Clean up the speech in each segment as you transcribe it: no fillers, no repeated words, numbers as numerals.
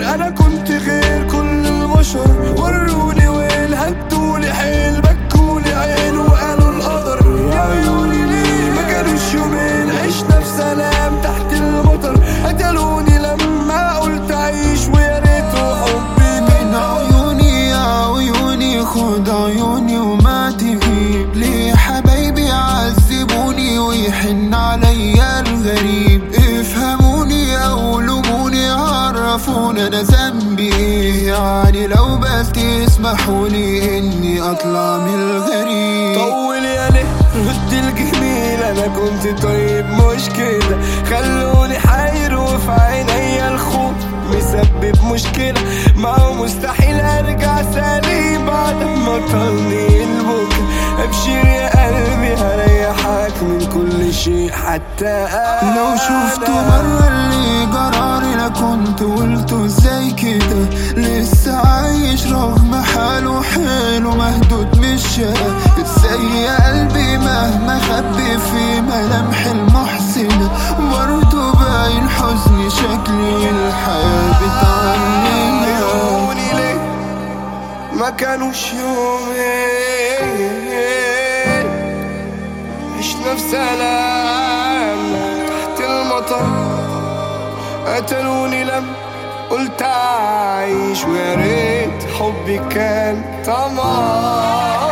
انا كنت غير كل البشر، وروني وين هدولي حيل، بكولي عين وقالوا القدر. يا عيوني ليه ما كانوش يومين، عشنا في سلام تحت المطر، قتلوني لما قلت عيش ويا ريته حبي من عيوني. يا عيوني خد عيوني وما تغيب لي، حبايبي عذبوني ويحن عليا الغريب. افهموني او لوموني، عرفوني انا ذنبي ايه، يعني لو بس تسمحولي اني اطلع من الغريب. طول يا ليه رد الجميل، انا كنت طيب مش كده، خلوني حير وفي عينيا الخوف مسبب مشكلة. ما هو مستحيل ارجع سليم بعد ما طلني البكا. ابشر يا قلبي هريحك من كل شيء حتى أنا. لو شفته مرة اللي جرالي لا كنت قلته ازاي كده، لسه عايش رغم حاله حلو مهدود مش شقة. ازاي يا قلبي مهما خبي في ملامح المحسنة، برضه باين حزني شكلي الحياة بتعلمنا. عيوني ليه ما كانوش يومين، عشنا في سلام تحت المطر، قتلوني لما قلت أعيش ويا ريت حبي كان طمار.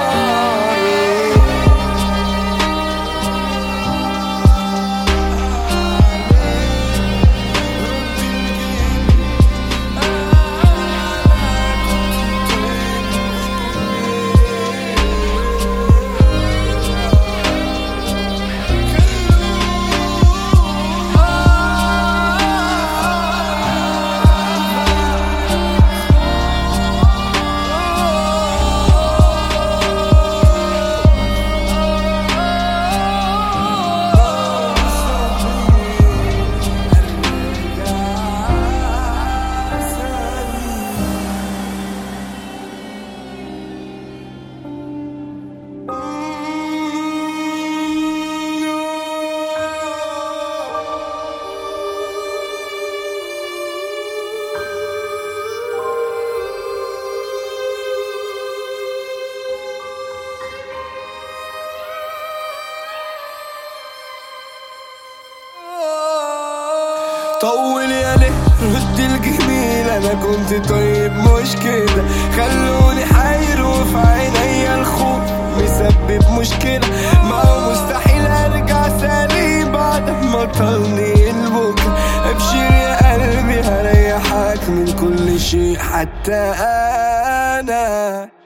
طول يا ليه رد الجميل، انا كنت طيب مش كده، خلوني حير وفي عينيا الخوف مسبب مشكلة. ما هو مستحيل ارجع سليم بعد ما طلني البكا. ابشر يا قلبي هريحك من كل شيء حتى انا.